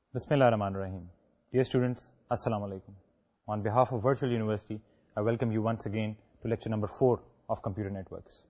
Bismillah ar-Rahman ar-Rahim. Dear students, Assalamu alaikum. On behalf of Virtual University, I welcome you once again to lecture number 4 of Computer Networks.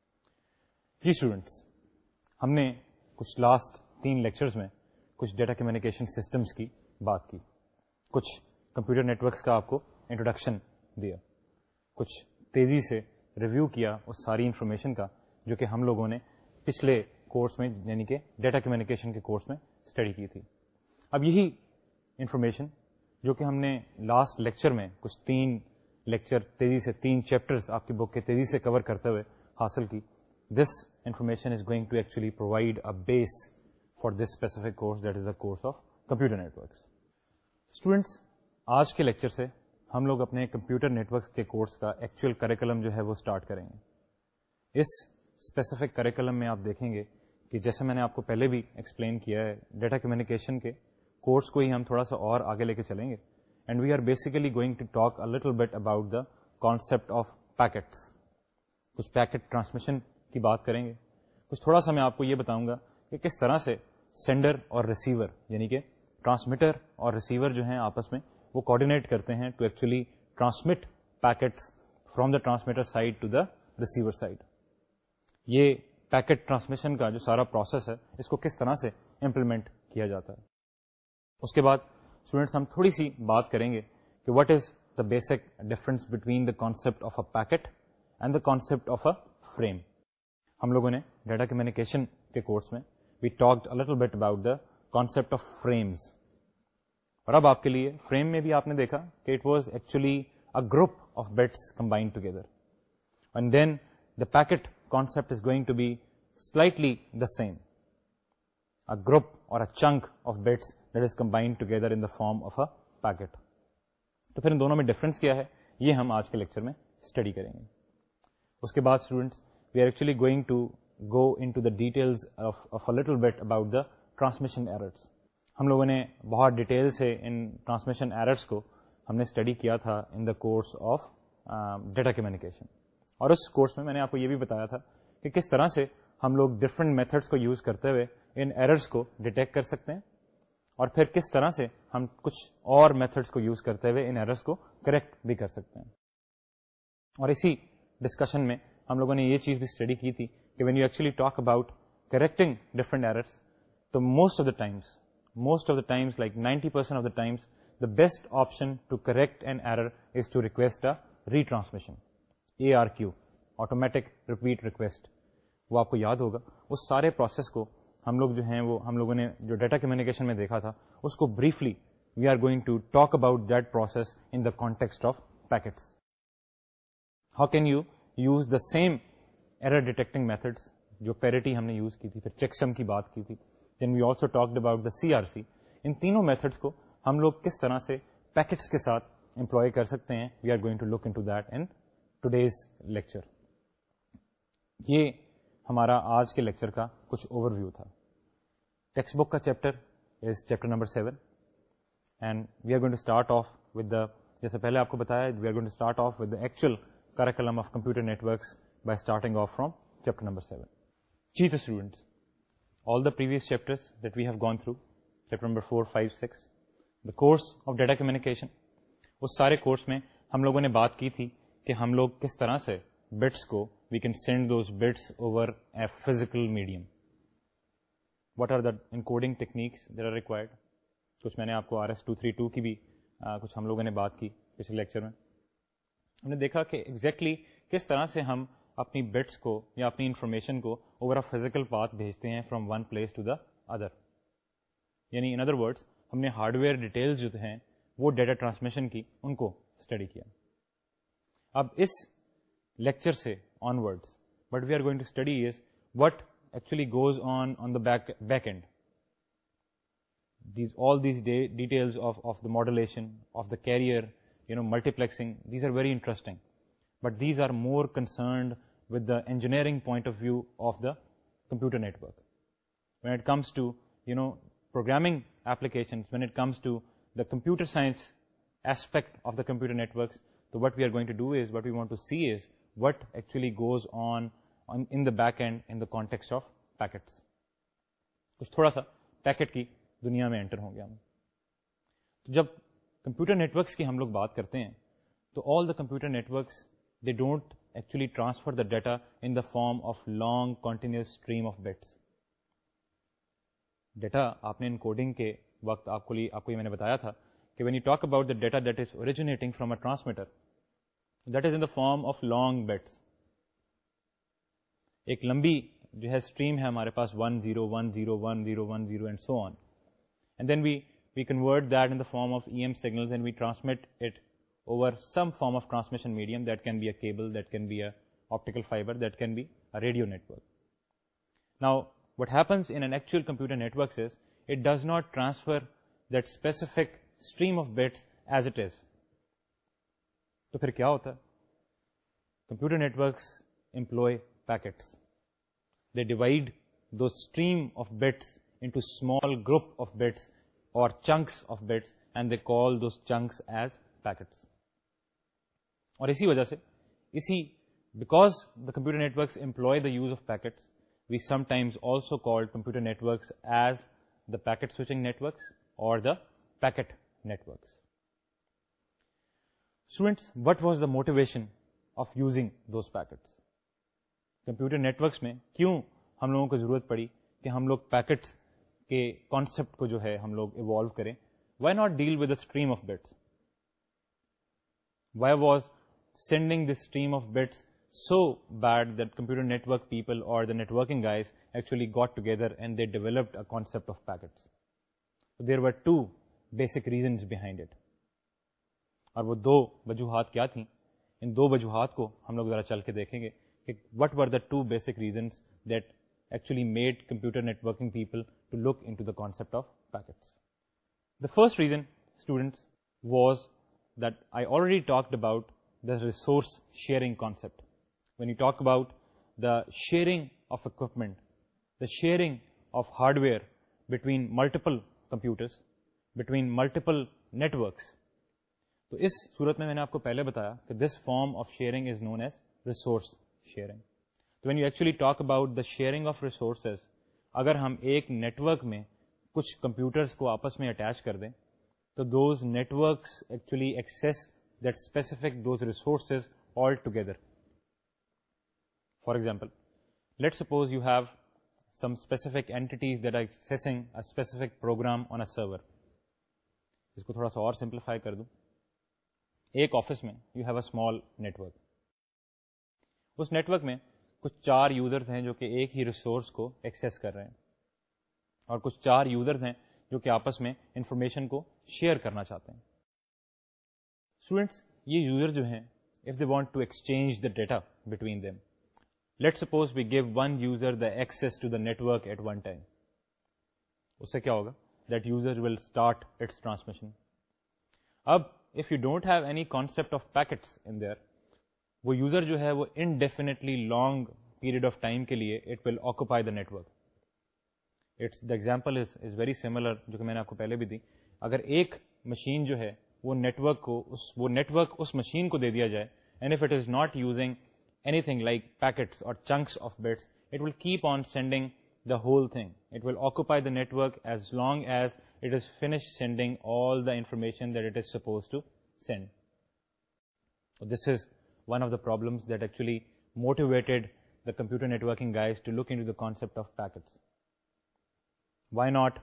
जी students, हमने कुछ last 3 lectures में कुछ data communication systems की बात की, कुछ computer networks का आपको इंट्रोडक्शन दिया, कुछ तेज़ी से रिव्यू किया उस सारी इंफॉर्मेशन का जो कि हम लोगों ने पिछले कोर्स में यानी कि डेटा कम्युनिकेशन के कोर्स में स्टडी की थी. अब यही इंफॉर्मेशन जो कि हमने लास्ट लेक्चर में कुछ 3 लेक्चर तेज़ी से 3 चैप्टर्स आपकी बुक के तेज़ी से कवर करते हुए हासिल की, this information is going to actually provide a base for this specific course, that is the course of computer networks. Students, आज के लेक्चर से हम लोग अपने कंप्यूटर नेटवर्क्स के कोर्स का एक्चुअल करिकुलम जो है वो स्टार्ट करेंगे. इस स्पेसिफिक करिकुलम में आप देखेंगे कि जैसे मैंने आपको पहले भी एक्सप्लेन किया है, डेटा कम्युनिकेशन के कोर्स को ही हम थोड़ा सा और आगे लेके चलेंगे and we are basically going to talk a little bit about the concept of packets. कुछ पैकेट ट्रांसमिशन की बात करेंगे, कुछ थोड़ा सा मैं आपको ये बताऊंगा कि किस तरह से सेंडर और रिसीवर यानी कि ट्रांसमीटर और रिसीवर जो हैं आपस में वो कोऑर्डिनेट करते हैं to actually transmit packets from the transmitter side to the receiver side. ये पैकेट ट्रांसमिशन का जो सारा प्रोसेस है इसको किस तरह से इम्प्लीमेंट किया जाता है. उसके बाद स्टूडेंट्स हम थोड़ी सी बात करेंगे कि what is the basic difference between the concept of a packet and the concept of a frame. हम लोगों ने डेटा कम्युनिकेशन के कोर्स में we talked a little bit about the concept of frames, और अब आपके लिए फ्रेम में भी आपने देखा कि it was actually a group of bits combined together, and then the packet concept is going to be slightly the same, a group or a chunk of bits that is combined together in the form of a packet. तो फिर इन दोनों में difference क्या है ये हम आज के लेक्चर में स्टडी करेंगे. उसके बाद students we are actually going to go into the details of a little bit about the transmission errors. हम लोगों ने बहुत डिटेल से इन ट्रांसमिशन एरर्स को हमने स्टडी किया था in the course of data communication, और उस कोर्स में मैंने आपको ये भी बताया था कि किस तरह से हम लोग डिफरेंट मेथड्स को यूज करते हुए इन एरर्स को डिटेक्ट कर सकते हैं, और फिर किस तरह से हम कुछ और मेथड्स को यूज करते हुए इन एरर्स को करेक्ट भी कर सकते हैं. और इसी डिस्कशन में हम लोगों ने ये चीज भी स्टडी की थी कि when you actually talk about correcting different errors, तो most of the times like 90% of the times the best option to correct an error is to request a retransmission, ARQ, automatic repeat request. वो आपको याद होगा उस सारे process को हम लोग जो हैं वो हम लोगों ने जो डेटा कम्युनिकेशन में देखा था उसको briefly we are going to talk about that process in the context of packets. How can you use the same error detecting methods जो पैरिटी हमने यूज की थी, फिर चेकसम की बात की थी, then we also talked about the CRC. इन तीनों मेथड्स को हम लोग किस तरह से पैकेट्स के साथ एम्प्लॉय कर सकते हैं, we are going to look into that in today's lecture. ये हमारा आज के लेक्चर का कुछ ओवरव्यू था. टेक्स्ट बुक का chapter is chapter number 7 and we are going to start off with the, जैसे पहले आपको बताया, we are going to start off with the actual curriculum of computer networks by starting off from chapter number 7. जी तो students, all the previous chapters that we have gone through, chapter number 4, 5, 6, the course of data communication, उस सारे course में हम लोगों ने बात की थी कि हम लोग किस तरह से बिट्स को we can send those bits over a physical medium. What are the encoding techniques that are required. कुछ मैंने आपको RS-232 की भी कुछ हम लोगों ने बात की पिछले लेक्चर में. हमने देखा कि एग्जैक्टली किस तरह से हम अपनी बिट्स को या अपनी इंफॉर्मेशन को ओवर अ फिजिकल पाथ भेजते हैं from one place to the other. यानी इन अदर वर्ड्स हमने हार्डवेयर डिटेल्स जो हैं वो डेटा ट्रांसमिशन की उनको स्टडी किया. अब इस लेक्चर से onwards what we are going to study is what actually goes on the back end. All these details of the modulation, of the carrier, multiplexing, these are very interesting. But these are more concerned with the engineering point of view of the computer network. When it comes to, programming applications, when it comes to the computer science aspect of the computer networks, so what we are going to do is, what we want to see is what actually goes on in the back end in the context of packets. कुछ थोड़ा सा packet की दुनिया में enter हो गया हम. جب کمپیوٹر نیٹورکس کی ہم لوگ بات کرتے ہیں تو all the computer networks they don't actually transfer the data in the form of long continuous stream of bits. Data آپ نے انکوڈنگ کے وقت آپ کو یہ میں نے بتایا تھا کہ when you talk about the data that is originating from a transmitter that is in the form of long bits. ایک لمبی جو ہے اسٹریم ہے ہمارے پاس 1 0 1 0 1 0 1 0 and so on, and then we convert that in the form of EM signals and we transmit it over some form of transmission medium. That can be a cable, that can be a optical fiber, that can be a radio network. Now what happens in an actual computer network is it does not transfer that specific stream of bits as it is. تو پھر کیا ہوتا ہے؟ Computer networks employ packets. They divide those stream of bits into small group of bits or chunks of bits and they call those chunks as packets. اور اسی وجہ سے because the computer networks employ the use of packets, we sometimes also call computer networks as the packet switching networks or the packet networks. Students, what was the motivation of using those packets? Computer networks میں کیوں ہم لوگوں کو ضرورت پڑی کہ ہم لوگ پیکٹس کے کانسیپٹ کو جو ہے ہم لوگ ایوالو کریں؟ Why not deal with a stream of bits? Why was sending this stream of bits so bad that computer network people or the networking guys actually got together and they developed a concept of packets. So there were two basic reasons behind it. اور وہ دو وجوہات کیا تھیں؟ ان دو وجوہات کو ہم لوگ ذرا چل کے دیکھیں گے کہ what were the two basic reasons that actually made computer networking people to look into the concept of packets. The first reason, students, was that I already talked about the resource sharing concept. When you talk about the sharing of equipment, the sharing of hardware between multiple computers, between multiple networks, تو اس صورت میں نے آپ کو پہلے بتایا کہ this form of sharing is known as resource sharing. So when you actually talk about the sharing of resources, اگر ہم ایک نیٹورک میں کچھ کمپیوٹرز کو آپس میں اٹیچ کر دیں تو those networks actually access that specific those resources all together. For example, let's suppose you have some specific entities that are accessing a specific program on a server. اس کو تھوڑا سا اور سمپلیفائی کر دوں. ایک آفس میں you have a small network. اس network میں کچھ 4 یوزرز ہیں جو کہ ایک ہی ریسورس کو ایکسیس کر رہے ہیں اور کچھ 4 یوزرز ہیں جو کہ آپس میں انفارمیشن کو شیئر کرنا چاہتے ہیں. اسٹوڈینٹس، یہ یوزر جو ہیں if they want to exchange the data between them, let's suppose we give one user the access to the network at one time. اس سے کیا ہوگا؟ That user will start its transmission. اب if you don't have any concept of packets in there, وہ user جو ہے وہ indefinitely long period of time کے لیے it will occupy the network. The example is very similar جو کہ میں نے آپ کو پہلے بھی دی. اگر ایک مشین جو ہے وہ نیٹورک اس مشین کو دے دیا جائے and if it is not using anything like packets or chunks of bits, it will keep on sending the whole thing. It will occupy the network as long as it is finished sending all the information that it is supposed to send. So this is one of the problems that actually motivated the computer networking guys to look into the concept of packets. Why not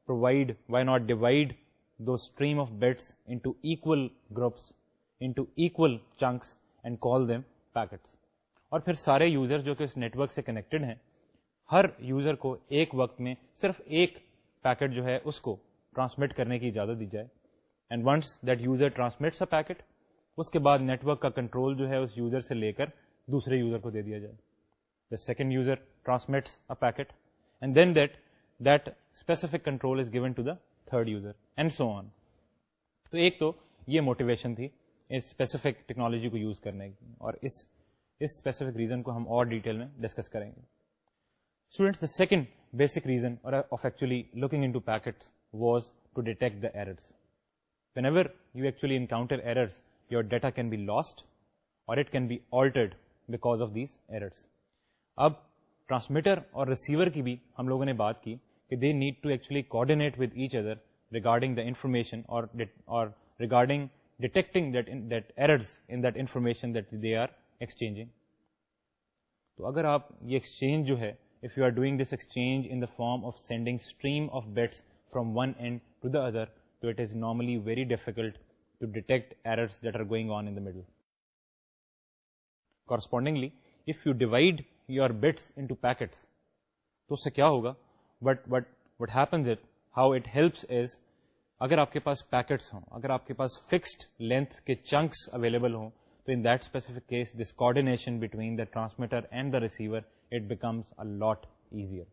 divide those stream of bits into equal groups, into equal chunks and call them packets. اور پھر سارے user جو کہ اس network سے connected ہیں، ہر user کو ایک وقت میں صرف ایک پیکٹ جو ہے اس کو ٹرانسمٹ کرنے کی اجازت دی جائے. And once that user transmits a packet, اس کے بعد نیٹورک کا کنٹرول جو ہے اس یوزر سے لے کر دوسرے یوزر کو دے دیا جائے. The second user transmits a packet and then that specific control is given to the third user and so on. تو ایک تو یہ موٹیویشن تھی اس اسپیسیفک ٹیکنالوجی کو یوز کرنے کی، اور اس اسپیسیفک ریزن کو ہم اور ڈیٹیل میں ڈسکس کریں گے. Students, the second basic reason of actually looking into packets was to detect the errors. whenever you actually encounter errors, your data can be lost or it can be altered because of these errors. اب transmitter اور receiver کی بھی ہم لوگوں نے بات کی کہ they need to actually coordinate with each other regarding the information or regarding detecting that errors in that information that they are exchanging. تو اگر آپ یہ ایکسچینج جو ہے, if you are doing this exchange in the form of sending stream of bits from one end to the other, so it is normally very difficult to detect errors that are going on in the middle. Correspondingly, if you divide your bits into packets, تو اس سے کیا ہوگا, what happens is, how it helps is, اگر آپ کے پاس packets ہوں, اگر آپ کے پاس فکسڈ لینتھ کے چنکس اویلیبل ہوں, تو in that specific case this coordination between the transmitter and the receiver it becomes a lot easier.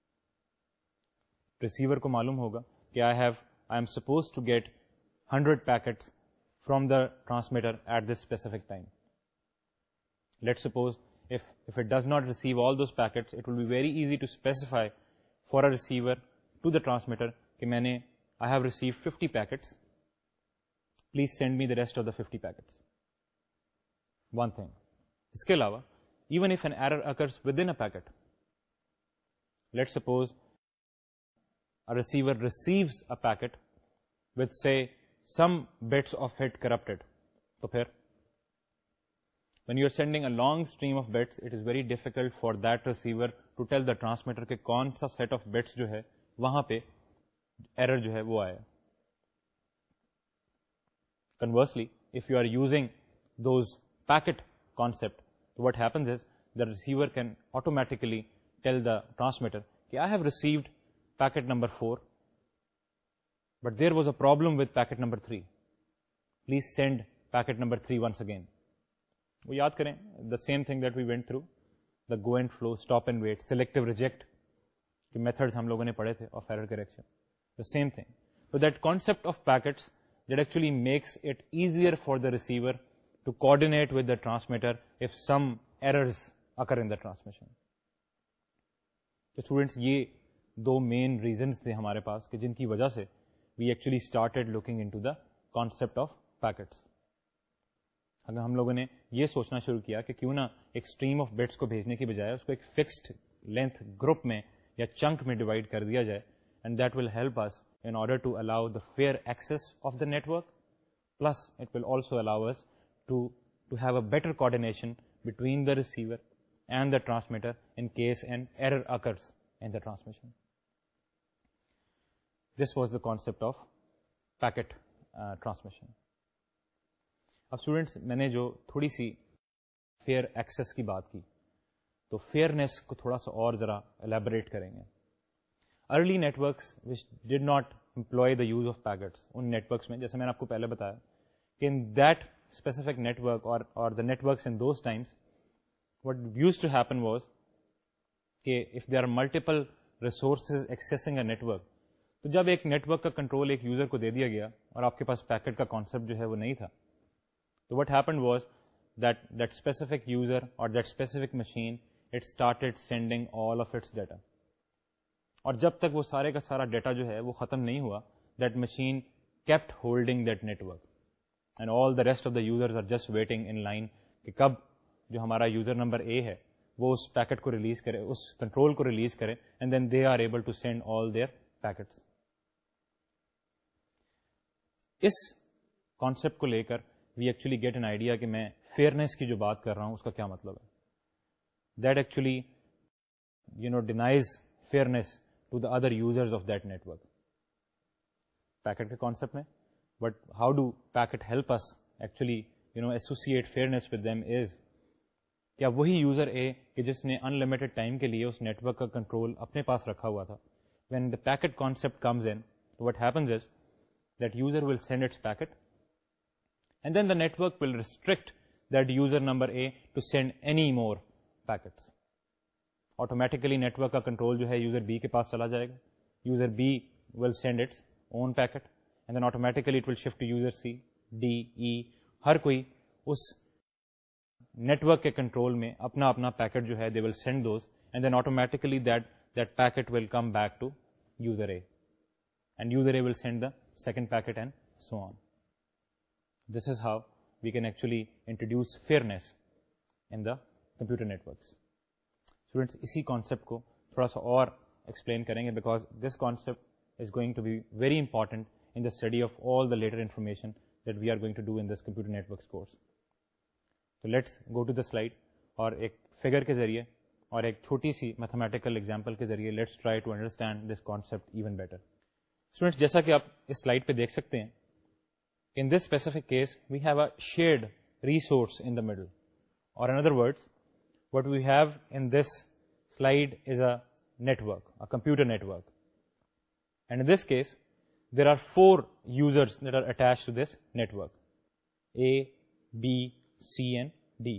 Receiver کو معلوم ہوگا کہ I am supposed to get 100 packets from the transmitter at this specific time. Let suppose if it does not receive all those packets, it will be very easy to specify for a receiver to the transmitter کہ میں نے I have received 50 packets, please send me the rest of the 50 packets. One thing. اس کے علاوہ, even if an error occurs within a packet, let's suppose a receiver receives a packet with, say, some bits of it corrupted. تو پھر when you are sending a long stream of bits, it is very difficult for that receiver to tell the transmitter کہ کون سا set of bits جو ہے وہاں پہ error جو ہے وہ آیا. Conversely, if you are using those packet concept, what happens is the receiver can automatically tell the transmitter کہ I have received packet number 4, but there was a problem with packet number 3. Please send packet number 3 once again. وہ یاد کریں the same thing that we went through, the go and flow, stop and wait, selective reject جو methods ہم لوگوں نے پڑھے تھے of error correction, the same thing. So that concept of packets that actually makes it easier for the receiver to coordinate with the transmitter if some errors occur in the transmission. تو students یہ دو main reasons تھے ہمارے پاس کہ جن کی وجہ سے we actually started looking in to the concept of packets. اگر ہم لوگوں نے یہ سوچنا شروع کیا کہ کیوں نہ ایک اسٹریم آف بٹس کو بھیجنے کی بجائے اس کو ایک فکسڈ لینتھ گروپ میں یا چنک میں ڈیوائڈ کر دیا جائے, and that will help us in order to allow the fair access of the network, plus it will also allow us to have a better coordination between the receiver and the transmitter in case an error occurs in the transmission. This was the concept of packet transmission. اب students میں نے جو تھوڑی سی fair access کی بات کی, تو fairness کو تھوڑا سا اور ذرا الیبوریٹ کریں گے. Early networks which did not employ the use of packets, in networks میں جیسے میں نے آپ کو پہلے بتایا کہ ان دیٹ اسپیسیفک نیٹورک اور the networks in those times what used to happen was کہ if there are multiple resources accessing a network, تو جب ایک نیٹورک کا کنٹرول ایک یوزر کو دے دیا گیا اور آپ کے پاس پیکٹ کا کانسیپٹ جو ہے وہ نہیں تھا, تو what happened was that specific user اور that specific machine it started sending all of its data, اور جب تک وہ سارے کا سارا ڈیٹا جو ہے وہ ختم نہیں ہوا, that machine kept holding that network, and all the rest of the users are just waiting in line کہ کب جو ہمارا یوزر نمبر اے ہے وہ اس پیکٹ کو ریلیز کرے, اس کنٹرول کو ریلیز کرے, and then they are able to send all their packets. اس کانسیپٹ کو لے کر we actually get an idea کہ میں فیئرنیس کی جو بات کر رہا ہوں اس کا کیا مطلب ہے. That actually denies fairness to the other users of that network. Packet کے کانسیپٹ میں, but how do packet help us actually associate fairness with them as, کیا وہی یوزر اے کہ جس نے ان لمیٹڈ ٹائم کے لیے اس نیٹورک کا کنٹرول اپنے پاس رکھا ہوا تھا, when the packet concept comes in, what happens is that user will send its packet, and then the network will restrict that user number A to send any more packets. Automatically network کا control جو ہے user B کے پاس چلا جائے گا, user B will send its own packet, and then automatically it will shift to user C, D, E, ہر کوئی اس نیٹورک کے کنٹرول میں اپنا اپنا پیکٹ جو ہے they will send those, and then automatically that packet will come back to user A, and user A will send the second packet and so on. This is how we can actually introduce fairness in the computer networks. Students اسی concept کو تھوڑا سا اور explain کریں گے, because this concept is going to be very important in the study of all the later information that we are going to do in this computer networks course. So let's go to the slide, اور ایک figure کے ذریعے اور ایک چھوٹی سی mathematical example کے ذریعے let's try to understand this concept even better. Students جیسا کہ آپ اس سلائڈ پہ دیکھ سکتے ہیں, in this specific case we have a shared resource in the middle, or in other words what we have in this slide is a network, a computer network, and in this case there are 4 users that are attached to this network, A, B, C and D.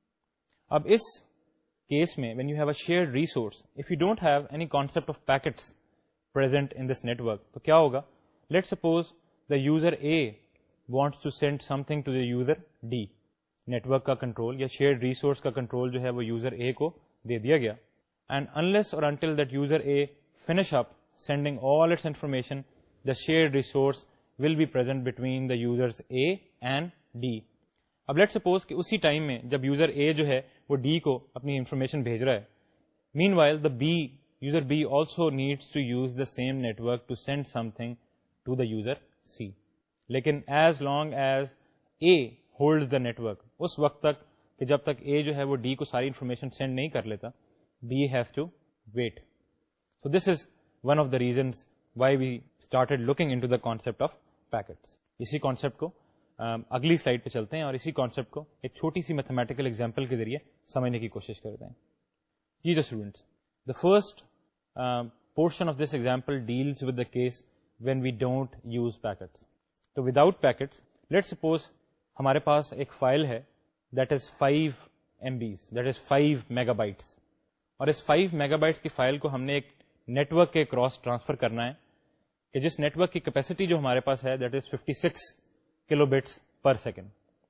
اب اس case میں when you have a shared resource, if you don't have any concept of packets present in this network, تو کیا ہوگا؟ Let's suppose the user A wants to send something to the user D. Network کا control یا shared resource کا control جو ہے وہ user A کو دے دیا گیا, اینڈ انلیس اور until that user A finish up sending all its information, the shared resource will be present between the users A and D. اب لیٹ سپوز کہ اسی ٹائم میں جب یوزر اے جو ہے وہ ڈی کو اپنی انفارمیشن بھیج رہا ہے, meanwhile the B user B also needs to use the same network to send something to the user C. لیکن as long as A hold the network, اس وقت تک کہ جب تک اے جو ہے وہ ڈی کو ساری انفارمیشن سینڈ نہیں کر لیتا, B has to wait. So this is one of the reasons why we started looking in to the concept of packets. اسی کانسیپٹ کو اگلی سلائڈ پہ چلتے ہیں اور اسی کانسیپٹ کو ایک چھوٹی سی میتھمیٹیکل ایگزامپل کے ذریعے سمجھنے کی کوشش کرتے ہیں. جی the students, the first portion of this example deals with the case when we don't use packets. تو وداؤٹ پیکٹس لیٹ سپوز ہمارے پاس ایک فائل ہے that is 5 MBs, that is 5 mega bytes, اور اس 5 میگا بائٹس کی file کو ہم نے ایک نیٹورک کے کراس ٹرانسفر کرنا ہے کہ جس نیٹورک کی کیپیسٹی جو ہمارے پاس ہے that is 56 kilo bits per second.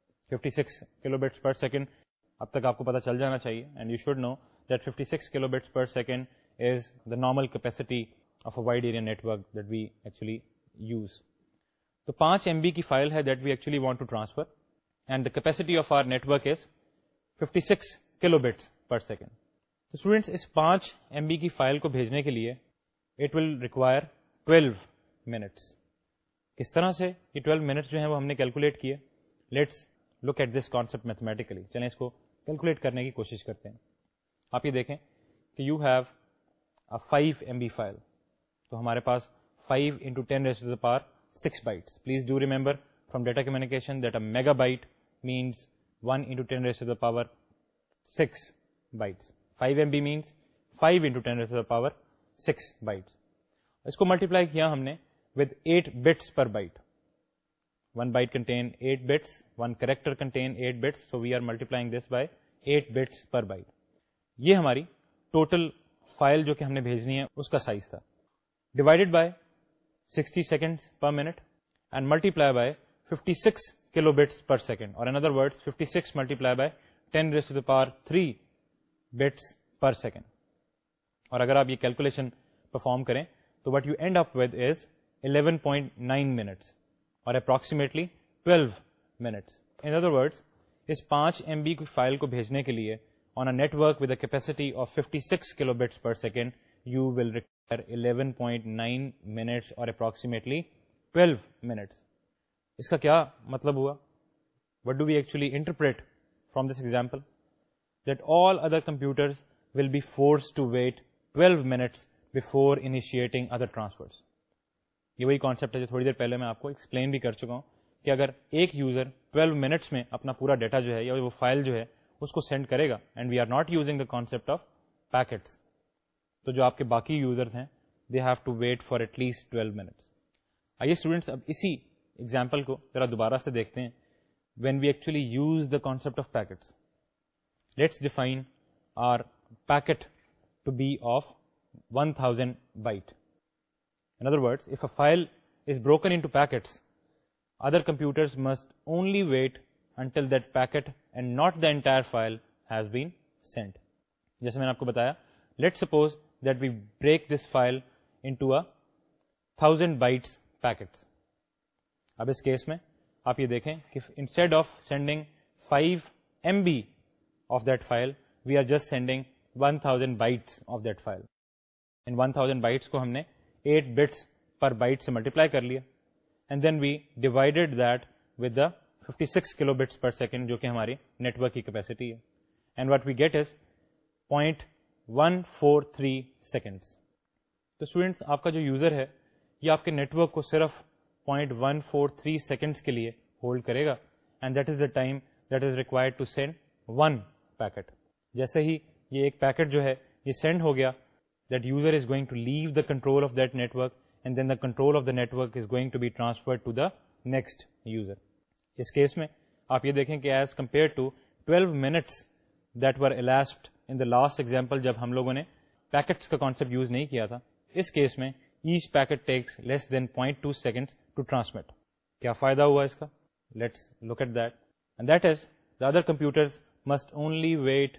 56 kilo bits per second اب تک آپ کو پتا چل جانا چاہیے, and you should know that 56 kilo bits per second is the normal capacity of a wide area network that we actually use. تو 5 MB کی فائل ہے that we actually want to transfer, and the capacity of our network is 56 kilobits per second. تو students اس 5 MB کی file کو بھیجنے کے لیے it will require 12 minutes. کس طرح سے یہ 12 minutes جو ہیں وہ ہم نے کیلکولیٹ کیے؟ Let's look at this concept mathematically. چلیں اس کو کیلکولیٹ کرنے کی کوشش کرتے ہیں. آپ یہ دیکھیں کہ you have a 5 MB file, تو ہمارے پاس 5 into 10 raised to the power 6 bytes. Please do remember from data communication that a megabyte means 1 into 10 raised to the power 6 bytes. 5 MB means 5 into 10 raised to the power 6 bytes. اس کو multiply کیا ہم نے with 8 bits per byte. 1 byte contain 8 bits, 1 character contain 8 bits, so we are multiplying this by 8 bits per byte. یہ ہماری total file جو کہ ہم نے بھیجنی ہے اس کا سائز تھا, divided by 60 seconds per minute and multiply by 56 kilobits per second, or in other words 56 multiplied by 10 raised to the power 3 bits per second. اور اگر آپ یہ کیلکولیشن پرفارم کریں تو what you end up with is 11.9 minutes اور approximately 12 minutes. In other words اس 5 MB کی file کو بھیجنے کے لیے on a network with a capacity of 56 kilobits per second you will require 11.9 minutes or approximately 12 minutes. اس کا کیا مطلب ہوا؟ What do we actually interpret from this example? That all other computers will be forced to wait 12 minutes before initiating other transfers. یہ وہی concept ہے جو تھوڑی دیر پہلے میں آپ کو ایکسپلین بھی کر چکا ہوں کہ اگر ایک یوزر 12 منٹس میں اپنا پورا ڈیٹا جو ہے یا وہ فائل جو ہے اس کو سینڈ کرے گا, and we are not using the concept of packets, تو جو آپ کے باقی یوزرز ہیں they have to wait for at least 12 minutes. آئیے اسٹوڈینٹس اب اسی ایگزامپل کو ذرا دوبارہ سے دیکھتے ہیں. When we actually use the concept of packets, let's define our packet to be of 1000 byte. In other words, if a file is broken into packets, other computers must only wait until that packet and not the entire file has been sent. جیسے میں نے آپ کو بتایا, let's suppose that we break this file into a 1000 bytes packets. اب اس case میں آپ یہ دیکھیں کہ instead of sending 5 MB of that file, we are just sending 1000 bytes of that file. In 1000 bytes کو ہم نے 8 bits پر بائٹ سے ملٹیپلائی کر لیا, and then we divided that with the 56 kilo bits per second جو کہ ہماری نیٹ ورک کی کیپیسٹی ہے, and what we get is 0.143 seconds. تو اسٹوڈینٹس آپ کا جو یوزر ہے یہ آپ کے نیٹ ورک کو صرف 0.143 سیکنڈس کے لیے ہولڈ کرے گا, and that is the time that is required to send one packet. جیسے ہی یہ ایک پیکٹ جو ہے یہ سینڈ ہو گیا, that user is going to leave the control of that network, and then the control of the network is going to be transferred to the next user. اس case میں آپ یہ دیکھیں کہ as compare to 12 minutes that were elapsed in the last example جب ہم لوگوں نے پیکٹس کا کانسیپٹ یوز نہیں کیا تھا, اس کیس میں each packet takes less than 0.2 seconds to transmit. کیا فائدہ ہوا اس کا؟ Let's look at that, and that is the other computers must only wait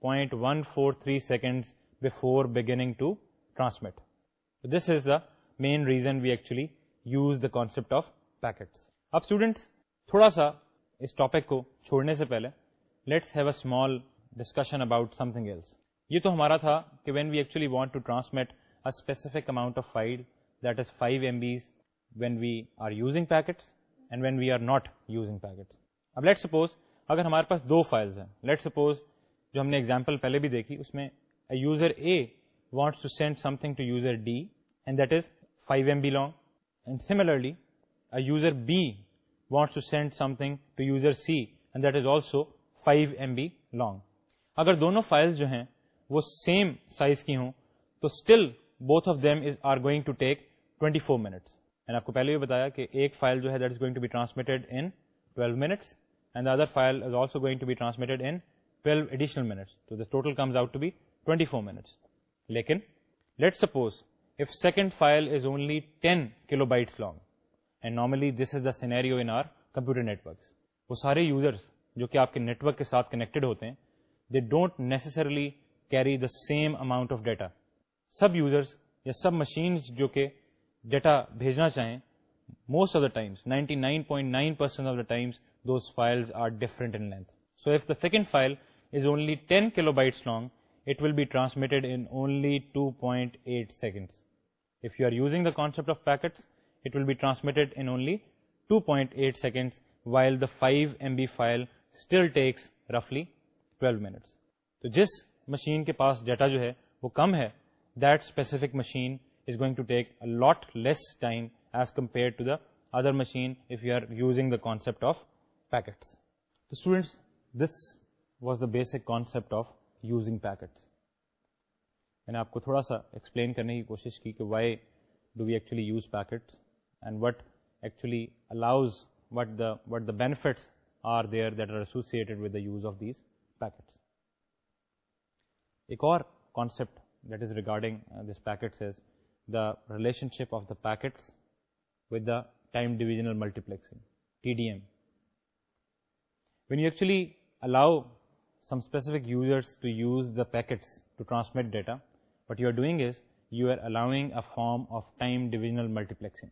0.143 seconds before beginning to transmit. So this is the main reason we actually use the concept of packets. اب اسٹوڈینٹس تھوڑا سا اس topic کو چھوڑنے سے پہلے let's have a small discussion about something else. یہ تو ہمارا تھا کہ when we actually want to transmit a specific amount of file that is 5 MB when we are using packets and when we are not using packets. اب let suppose اگر ہمارے پاس دو فائلز ہیں, لیٹ سپوز جو ہم نے example پہلے بھی دیکھی اس میں user A wants to send something to user D and that is 5 MB long, and similarly user B wants to send something to user C and that is also 5 MB long. اگر دونوں files جو ہیں وہ same size کی ہوں تو still both of them are going to take 24 minutes. میں نے آپ کو پہلے بھی بتایا کہ ایک فائل جو ہے that is going to be transmitted in 12 minutes and the other file is also going to be transmitted in 12 additional minutes. So the total comes out to be 24 minutes. لیکن let's suppose if second file is only 10 kilobytes long, and normally this is the scenario in our computer networks. وہ سارے users جو کہ آپ کے net work کے ساتھ connected ہوتے ہیں they don't necessarily carry the same amount of data. سب یوزرس یا سب مشینز جو کہ ڈیٹا بھیجنا چاہیں most of the times 99.9% of the times those files are different in length. So if the second file is only 10 kilobytes long, it will be transmitted in only 2.8 seconds. If you are using the concept of packets, it will be transmitted in only 2.8 seconds while the 5 MB file still takes roughly 12 minutes. تو جس machine کے پاس data جو ہے وہ کم ہے, that specific machine is going to take a lot less time as compared to the other machine if you are using the concept of packets. So students, this was the basic concept of using packets. میں نے آپ کو تھوڑا سا explain کرنے کی کوشش کی کہ why do we actually use packets and what actually allows, what the benefits are there that are associated with the use of these packets. ایک اور concept that is regarding this packets is the relationship of the packets with the time divisional multiplexing, TDM. When you actually allow some specific users to use the packets to transmit data, what you are doing is you are allowing a form of time divisional multiplexing.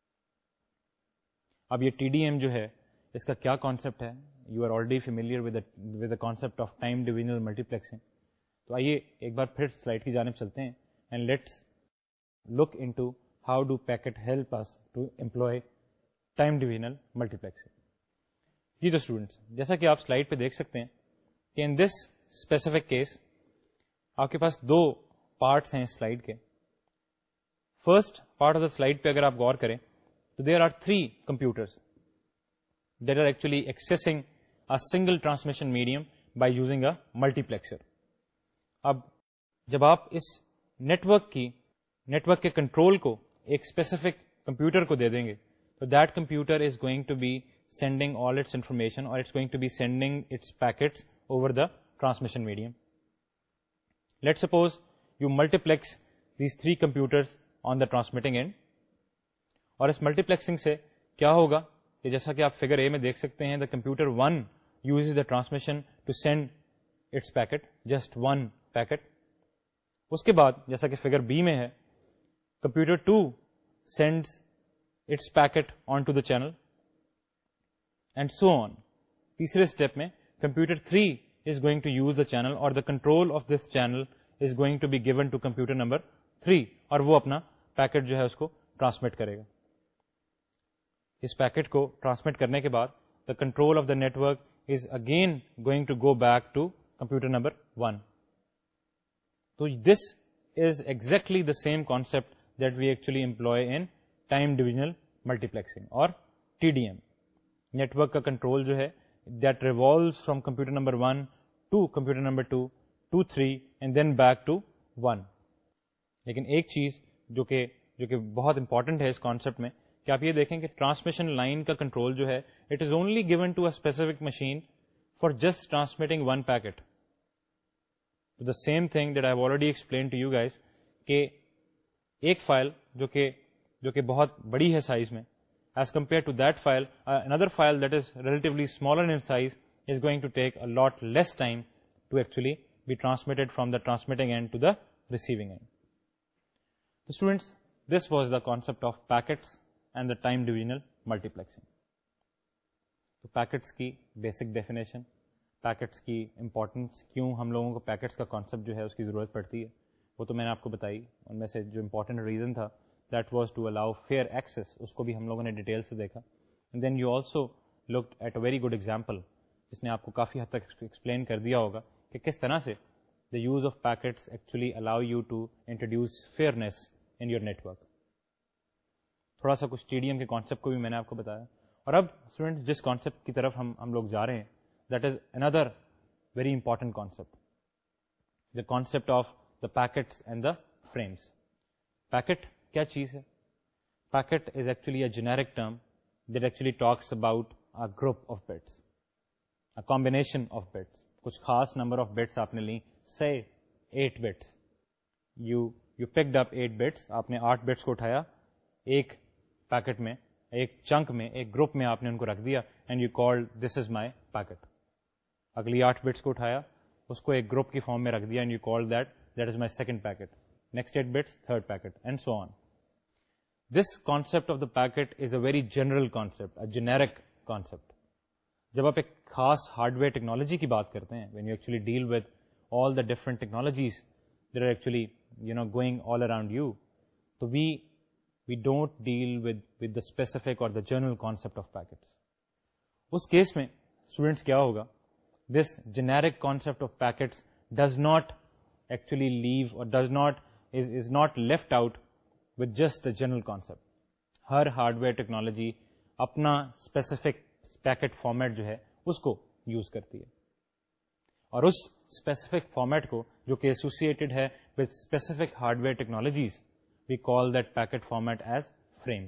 اب یہ T D M جو ہے اس کا کیا concept ہے, you are already familiar with the concept of time divisional multiplexing. تو آئیے ایک بار پھر سلائڈ کی جانب چلتے ہیں and let's look in to how do packet help us to employ time divisional multiplexing. جی تو اسٹوڈینٹس جیسا کہ آپ سلائڈ پہ دیکھ سکتے ہیں کہ ان دس اسپیسیفک کیس آپ کے پاس دو پارٹس ہیں اس سلائڈ کے. First part of the slide پہ اگر آپ غور کریں تو there are 3 computers that are actually accessing a single transmission medium by using a multiplexer. اب جب آپ اس نیٹ ورک کے کنٹرول کو ایک اسپیسیفک کمپیوٹر کو دے دیں گے تو that computer is going to be sending all its information اور it's going to be sending its packets over the transmission medium. Let suppose you multiplex these 3 computers on the transmitting end. اور اس multi plexing سے کیا ہوگا کہ جیسا کہ آپ فگر اے میں دیکھ سکتے ہیں the computer 1 uses the transmission to send its packet, just 1 packet. اس کے بعد جیسا کہ فگر بی میں ہے computer 2 sends its packet on to the channel and so on. تیسرے اسٹیپ میں computer 3 is going to use the channel اور the control of this channel is going to be given to computer number 3 اور وہ اپنا packet جو ہے اس کو transmit کرے گا. اس پیکٹ کو ٹرانسمٹ کرنے کے بعد the control of the network is again going to go back to computer number 1. تو this is exactly the same concept that we actually employ in time divisional multiplexing اور TDM. Network کا control جو ہے that revolves from computer number 1 to computer number 2 to 3 and then back to 1. لیکن ایک چیز جو کہ بہت امپورٹنٹ ہے اس کانسیپٹ میں کہ آپ یہ دیکھیں کہ ٹرانسمیشن لائن کا کنٹرول جو ہے it is only given to a specific machine for just transmitting one packet. The same thing that I have already explain to you guys کہ ایک فائل جو کہ بہت بڑی ہے سائز میں as compare to that file another file that is relatively smaller in size is going to take a lot less time to actually be transmitted from the transmitting end to the receiving end. So students, this was the concept of packets and the time divisional multiplexing. تو packets کی basic definition, packets کی importance, کیوں ہم لوگوں کو packets کا concept جو ہے اس کی ضرورت پڑتی ہے, وہ تو میں نے آپ کو بتائی. ان میں سے جو امپورٹنٹ ریزن تھا that was to allow fair access, اس کو بھی ہم لوگوں نے ڈیٹیل سے دیکھا. And then you also looked at a very good example جس نے آپ کو کافی حد تک ایکسپلین کر دیا ہوگا کہ کس طرح سے the use of packets actually allow you to introduce fairness in your network. تھوڑا سا کچھ TDM کے کانسیپٹ کو بھی میں نے آپ کو بتایا. اور اب اسٹوڈنٹ جس کانسیپٹ کی طرف ہم لوگ جا رہے ہیں that is another very important concept, the concept of the packets and the frames. Packet کیا چیز ہے؟ Packet is actually a generic term that actually talks about a group of bits, a combination of bits. کچھ خاص number of bits آپ نے لی, سے 8 bits. You picked up 8 bits, آپ نے 8 بٹس کو اٹھایا ایک پیکٹ میں, ایک چنک میں, ایک گروپ میں آپ نے ان کو رکھ دیا and you called this is my packet. اگلی 8 بٹس کو اٹھایا, اس کو ایک گروپ کی فارم میں رکھ دیا and you called that is my second packet. Next 8 bits, third packet, and so on. This concept of the packet is a very general concept, a generic concept. جب آپ ایک خاص ہارڈ ویئر ٹیکنالوجی کی بات کرتے ہیں, when you actually deal with all the different technologies that are actually going all around you, so we don't deal with the specific or the general concept of packets. اس case میں students کیا ہوگا, this generic concept of packets does not actually leave or is not left out with just a general concept. ہر hardware technology اپنا specific packet format جو ہے اس کو use کرتی ہے, اور اس اسپیسیفک فارمیٹ کو جو کہ ایسوسیٹڈ ہے with specific hardware technologies, we call that packet format as frame.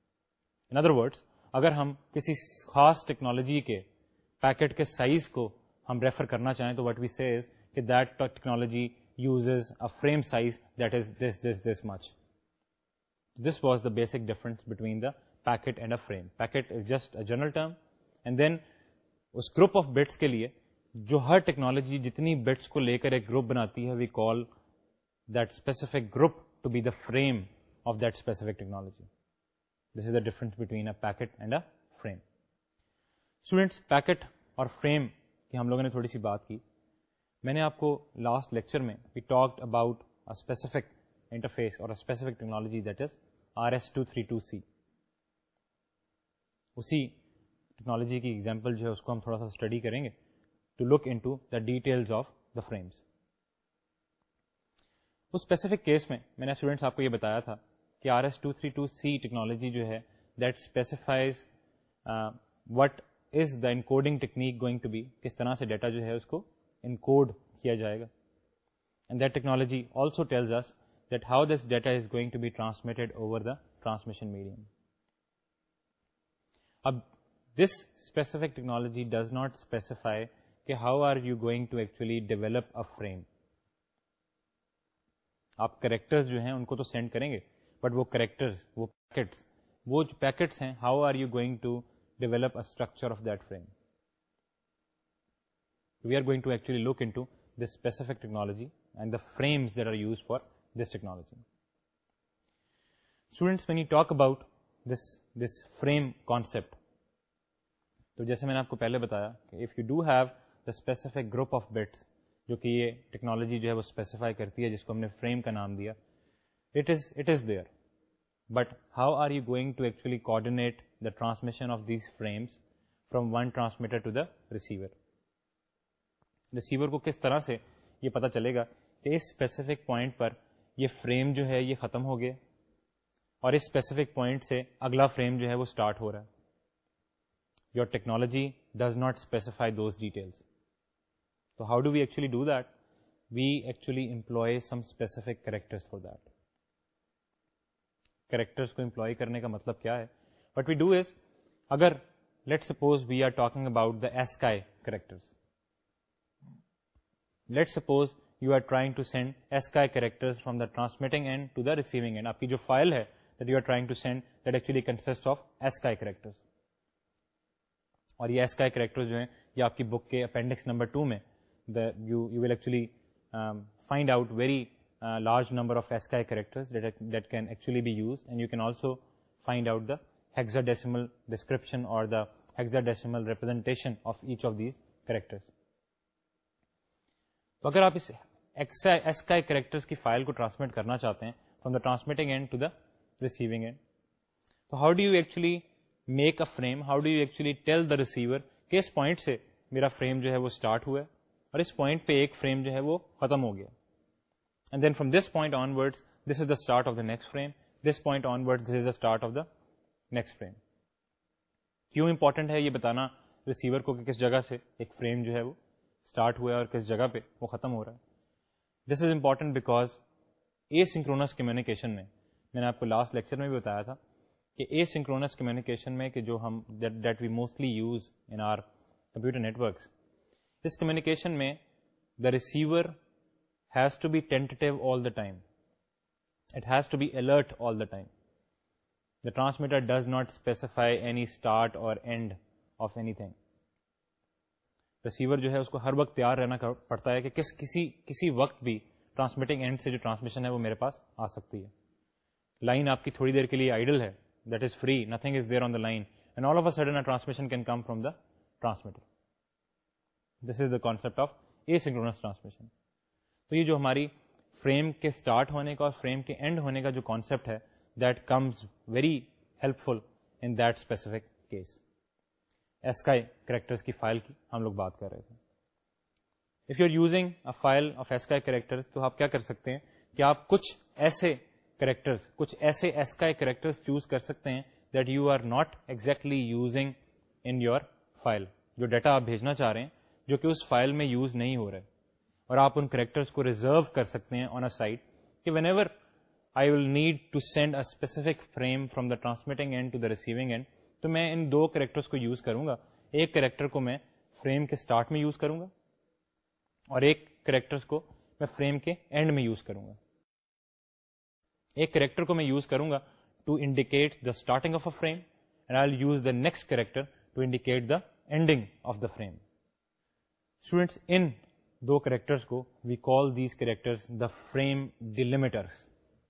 In other words, اگر ہم کسی خاص ٹیکنالوجی کے پیکٹ کے سائز کو ہم ریفر کرنا چاہیں تو وٹ وی سے از کہ that technology uses a frame size that is this much. This was the basic difference between the packet and a frame. Packet is just a general term, and then اس group of bits کے لیے جو ہر technology جتنی bits کو لے کر ایک group بناتی ہے, we call that specific group to be the frame of that specific technology. This is the difference between a packet and a frame. Students, packet اور frame کی ہم لوگوں نے تھوڑی سی بات کی. میں نے آپ کو لاسٹ لیکچر میں we talked about a specific interface اور specific technology that is RS-232C. اسی ٹیکنالوجی کی ایگزامپل جو ہے اس کو ہم تھوڑا سا اسٹڈی کریں گے to look in to the details of the frames. اس اسپیسیفک کیس میں نے اسٹوڈینٹس آپ کو یہ بتایا تھا کہ RS-232C ٹیکنالوجی جو ہے that specifies what is the encoding technique going to be, کس طرح سے ڈیٹا جو ہے اس کو انکوڈ کیا جائے گا. And that technology also tells us that how this data is going to be transmitted over the transmission medium. اب this specific technology does not specify کہ how are you going to actually develop a frame. آپ characters جو ہیں ان کو تو send کریں گے, but وہ کریکٹرز, وہ جو پیکٹس ہیں, how are you going to develop a structure of that frame. We are going to actually look into this specific technology and the frames that are used for this technology. Students, when you talk about this frame concept, تو جیسے میں نے آپ کو پہلے بتایا کہ if you do have the specific group of bits جو کہ یہ ٹیکنالوجی جو ہے وہ اسپیسیفائی کرتی ہے, جس کو ہم نے فریم کا نام دیا, it is there. But how are you going to actually coordinate the transmission of these frames from one transmitter to the receiver? Receiver کو کس طرح سے یہ پتہ چلے گا کہ اس اسپیسیفک پوائنٹ پر یہ فریم جو ہے یہ ختم ہو گیا اور اس اسپیسیفک پوائنٹ سے اگلا فریم جو ہے وہ اسٹارٹ ہو رہا ہے. Your technology does not specify those details. تو how do we actually do that? We actually employ some specific characters for that. Characters کو امپلائی کرنے کا مطلب کیا ہے؟ وٹ وی ڈو از, اگر let suppose we are talking about the ASCII characters, let suppose you are trying to send ASCII characters from the transmitting end to the receiving end. آپ کی جو file ہے that you are trying to send that actually consist of ASCII characters. اور یہ ASCII characters جو ہیں یہ آپ کی بک کے اپینڈکس نمبر 2 میں you will actually find out very large number of ASCII characters that can actually be used, and you can also find out the hexadecimal description or the hexadecimal representation of each of these characters. تو اگر آپ اس ASCII characters کی file کو transmit کرنا چاہتے ہیں from the transmitting end to the receiving end, تو how do you actually make a frame, how do you actually tell the receiver کہ اس پوائنٹ سے میرا فریم جو ہے وہ اسٹارٹ ہوا ہے اور اس پوائنٹ پہ ایک فریم جو ہے وہ ختم ہو گیا. And then from this point onwards, this is the start of the next frame. This point onwards, this is the start of the next frame. کیوں امپورٹنٹ ہے یہ بتانا ریسیور کو کہ کس جگہ سے ایک فریم جو ہے وہ اسٹارٹ ہوا ہے اور کس جگہ پہ وہ ختم ہو رہا ہے؟ This is important because asynchronous communication میں نے آپ کو لاسٹ لیکچر میں بھی بتایا تھا کہ اے سنکرونس کمیونیکیشن میں کہ جو ہم that we mostly use in our computer networks, اس کمیونیکیشن میں the receiver has to be tentative all the time. It has to be alert all the time. The transmitter does not specify any start or end of anything. Receiver جو ہے اس کو ہر وقت تیار رہنا پڑتا ہے کہ کسی وقت بھی ٹرانسمیٹنگ اینڈ سے جو ٹرانسمیشن ہے وہ میرے پاس آ سکتی ہے. لائن آپ کی تھوڑی دیر کے لیے آئیڈل ہے, that is free, nothing is there on the line, and all of a sudden transmission can come from the transmitter. This is the concept of asynchronous transmission. تو یہ جو ہماری فریم کے اسٹارٹ ہونے کا اور frame کے and ہونے کا جو کانسیپٹ ہے that comes very helpful in that specific case. ASCII characters کی فائل کی ہم لوگ بات کر رہے تھے. If you are using a file of ASCII characters, تو آپ کیا کر سکتے ہیں کہ آپ کچھ ایسے کریکٹرز, کچھ ایسے ایسکائی کریکٹرز چوز کر سکتے ہیں that you are not exactly using in your file. جو ڈیٹا آپ بھیجنا چاہ رہے ہیں جو کہ اس فائل میں یوز نہیں ہو رہے, اور آپ ان کریکٹرز کو ریزرو کر سکتے ہیں آن اے سائٹ کہ whenever I will need to send a specific frame from the transmitting end to the receiving end, تو میں ان دو کریکٹرز کو یوز کروں گا. ایک کریکٹر کو میں فریم کے اسٹارٹ میں یوز کروں گا اور ایک کریکٹرز کو میں فریم کے اینڈ میں یوز کروں گا. ایک کریکٹر کو میں یوز کروں گا to indicate the starting of a frame, and I will use the next character to indicate the ending of the frame. Students, ان دو کریکٹرز کو we call these characters the frame delimiters,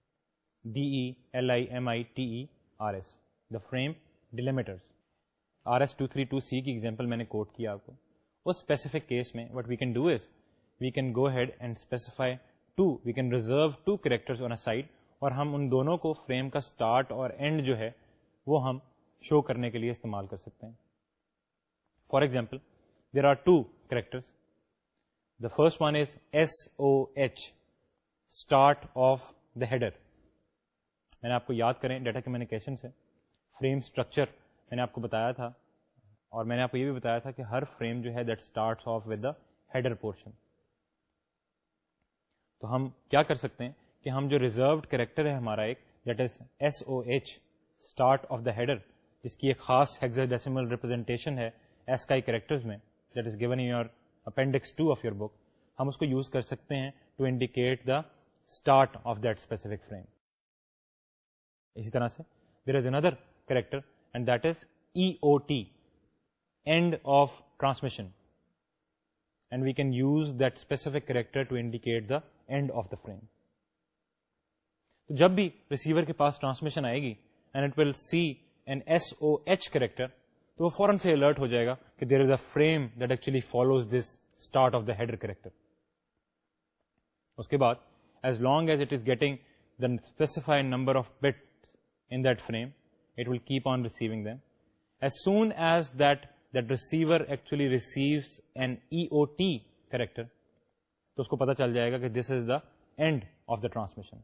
DELIMITERS, the frame delimiters. RS-232C کی example میں نے quote کیا آپ کو. اس اسپیسیفک کیس میں what we can do is we can go ahead and specify we can reserve 2 characters on a side, اور ہم ان دونوں کو فریم کا اسٹارٹ اور اینڈ جو ہے وہ ہم شو کرنے کے لیے استعمال کر سکتے ہیں. For example, there are 2 characters. The first one is SOH, start of the header. میں نے آپ کو یاد کریں ڈیٹا کمیونیکیشن سے فریم اسٹرکچر میں نے آپ کو بتایا تھا, اور میں نے آپ کو یہ بھی بتایا تھا کہ ہر فریم جو ہے that starts off with the header portion. تو ہم کیا کر سکتے ہیں کہ ہم جو ریزروڈ کریکٹر ہے ہمارا ایک that is SOH, start of the header, جس کی ایک خاص ہیگزاڈیسیمل ریپرزینٹیشن ہے ایسکائی کریکٹرز میں that is given in your Appendix 2 of your book, ہم اس کو یوز کر سکتے ہیں to indicate the start of that specific frame. اسی طرح سے there is another character and that is EOT, end of transmission, and we can use that specific character to indicate the end of the frame. تو جب بھی receiver کے پاس transmission آئے گی and it will see an SOH character, تو وہ فوراً سے الرٹ ہو جائے گا کہ there is a frame that actually follows this start of the header character. اس کے بعد as long as it is getting the specified number of bit in that frame, it will keep on receiving them. As soon as that receiver actually receives an EOT character, تو اس کو پتہ چل جائے گا کہ this is the end of the transmission.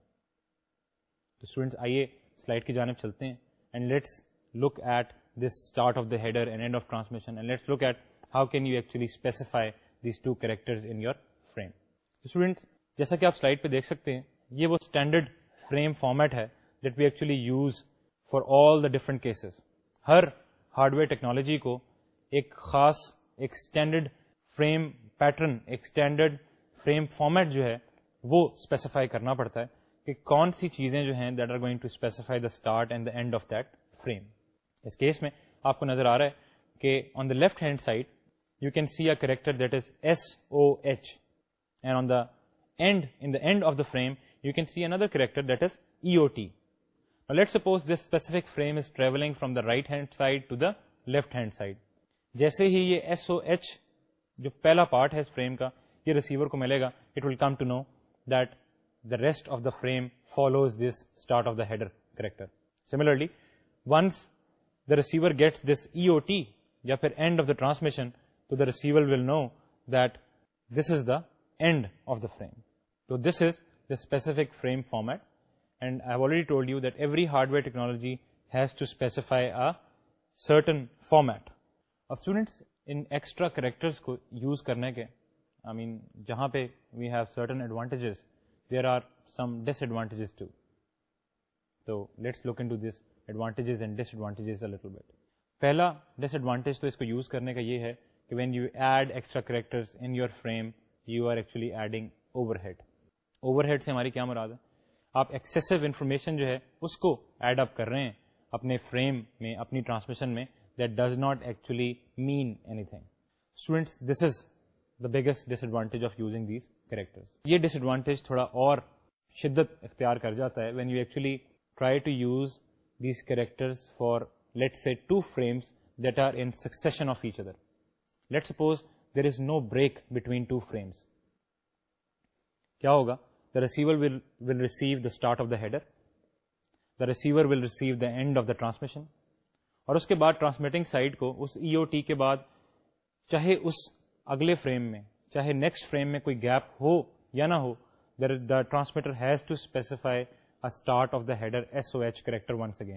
تو students آئیے slide کی جانب چلتے ہیں and let's look at this start of the header and end of transmission, and let's look at how can you actually specify these two characters in your frame. Students جیسا کہ آپ slide پہ دیکھ سکتے ہیں, یہ وہ اسٹینڈرڈ فریم فارمیٹ ہے that we actually use for all the different cases. ہر ہارڈ ویئر ٹیکنالوجی کو ایک خاص ایک اسٹینڈرڈ فریم پیٹرن, ایک اسٹینڈرڈ فریم فارمیٹ جو ہے وہ اسپیسیفائی کرنا پڑتا ہے کہ کون سی چیزیں جو ہیں that are going to specify the start and the end of that frame. اس کیس میں آپ کو نظر آ رہا ہے کہ on the left hand side you can see a character that is SOH, and on the end, in the end of the frame, you can see another character that is EOT. Now let's suppose this specific frame is traveling from the right hand side to the left hand side. جیسے ہی یہ SOH جو پہلا part ہے اس frame کا یہ receiver کو ملے گا, it will come to know that the rest of the frame follows this start of the header character. Similarly, once the receiver gets this EOT یا پھر end of the transmission, so the receiver will know that this is the end of the frame. So this is the specific frame format, and I have already told you that every hardware technology has to specify a certain format. Of students, in extra characters کو use کرنے کے, I mean جہاں پہ we have certain advantages, there are some disadvantages too. So let's look into this advantages and disadvantages a little bit. پہلا disadvantage تو اس کو use کرنے کا یہ ہے کہ when you add extra characters in your frame, you are actually adding overhead. Overhead سے ہماری کیا مراد ہے؟ آپ ایکسیسو انفارمیشن جو ہے اس کو ایڈ اپ کر رہے ہیں اپنے فریم میں, اپنی ٹرانسمیشن میں, that does not actually mean anything. Students, this is the biggest disadvantage of using these characters. یہ disadvantage تھوڑا اور شدت اختیار کر جاتا ہے when you actually try to use these characters for, let's say, two frames that are in succession of each other. Let's suppose there is no break between two frames. کیا ہوگا؟ The receiver will receive the start of the header. The receiver will receive the end of the transmission. اور اس کے بعد transmitting side کو اس EOT کے بعد چاہے اس اگلے فریم میں, چاہے نیکسٹ فریم میں کوئی گیپ ہو یا نہ ہو, the transmitter has to specify a start of the header SOH character once again.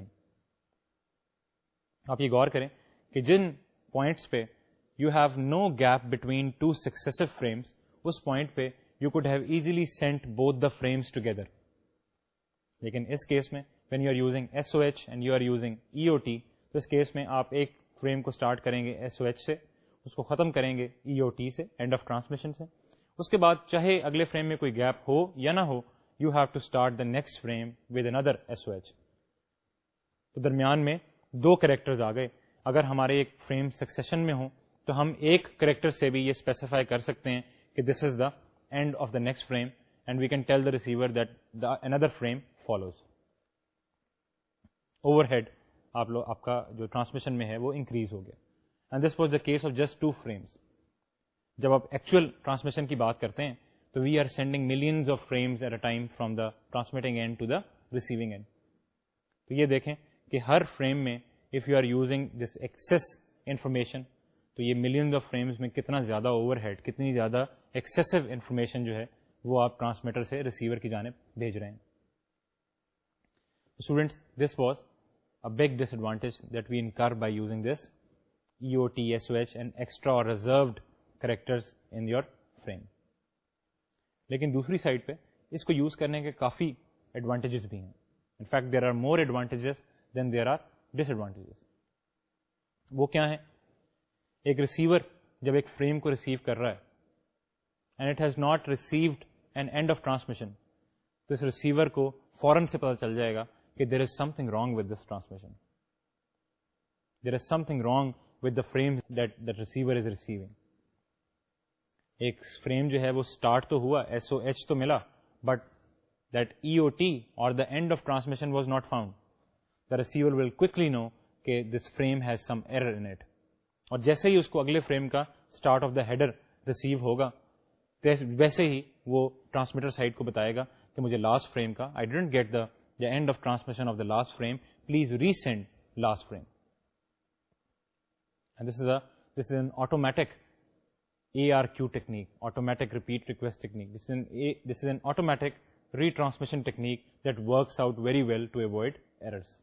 آپ یہ غور کریں کہ جن پوائنٹس پہ you have no gap between two successive frames, اس پوائنٹ پہ you could have easily sent both the frames together. لیکن اس کیس میں when you are using SOH and you are using EOT, تو اس کیس میں آپ ایک فریم کو اسٹارٹ کریں گے SOH سے, اس کو ختم کریں گے EOT سے, اینڈ آف ٹرانسمیشن سے. اس کے بعد چاہے اگلے فریم میں کوئی گیپ ہو یا نہ ہو, you have to start the next frame with another SOH. تو درمیان میں دو کریکٹرز آ گئے. اگر ہمارے ایک فریم سکسیشن میں ہوں تو ہم ایک کریکٹر سے بھی یہ اسپیسیفائی کر سکتے ہیں کہ this is the end of the next frame, and we can tell the receiver that the another frame follows. Overhead آپ کا جو ٹرانسمیشن میں ہے وہ انکریز ہو گیا, and this was the case of just two frames. جب آپ ایکچوئل ٹرانسمیشن کی بات کرتے ہیں تو we are sending millions of frames at a time from the transmitting end to the receiving end. تو یہ دیکھیں کہ ہر فریم میں if you are using this excess information, تو یہ ملینز آف فریمز میں کتنا زیادہ اوور ہیڈ, کتنی زیادہ ایکسیسو انفارمیشن جو ہے وہ آپ ٹرانسمیٹر سے ریسیور کی جانب بھیج رہے ہیں. Students, this was a big disadvantage that we incur by using this EOT, SOH and extra اور reserved characters in your frame. لیکن دوسری سائڈ پہ اس کو یوز کرنے کے کافی ایڈوانٹیجز بھی ہیں. In fact there are more advantages than there are disadvantages. وہ کیا ہیں؟ ایک ریسیور جب ایک فریم کو ریسیو کر رہا ہے and it has not received an end of transmission, تو اس ریسیور کو فوراً سے پتہ چل جائے گا کہ there is something wrong with this transmission, there is something wrong with the frame that receiver is receiving. ایک فریم جو ہے وہ اسٹارٹ تو ہوا, SOH تو ملا, بٹ دیٹ EOT اور the end of transmission was not found. The receiver will quickly know کہ this frame has some error in it, اور جیسے ہی اس کو اگلے فریم کا start of the header receive ہوگا ویسے ہی وہ ٹرانسمیٹر سائڈ کو بتائے گا کہ مجھے لاسٹ فریم کا I don't get the the end of transmission of the last frame, please resend last frame. And this is an automatic ARQ technique, automatic repeat request technique. This is an automatic retransmission technique that works out very well to avoid errors.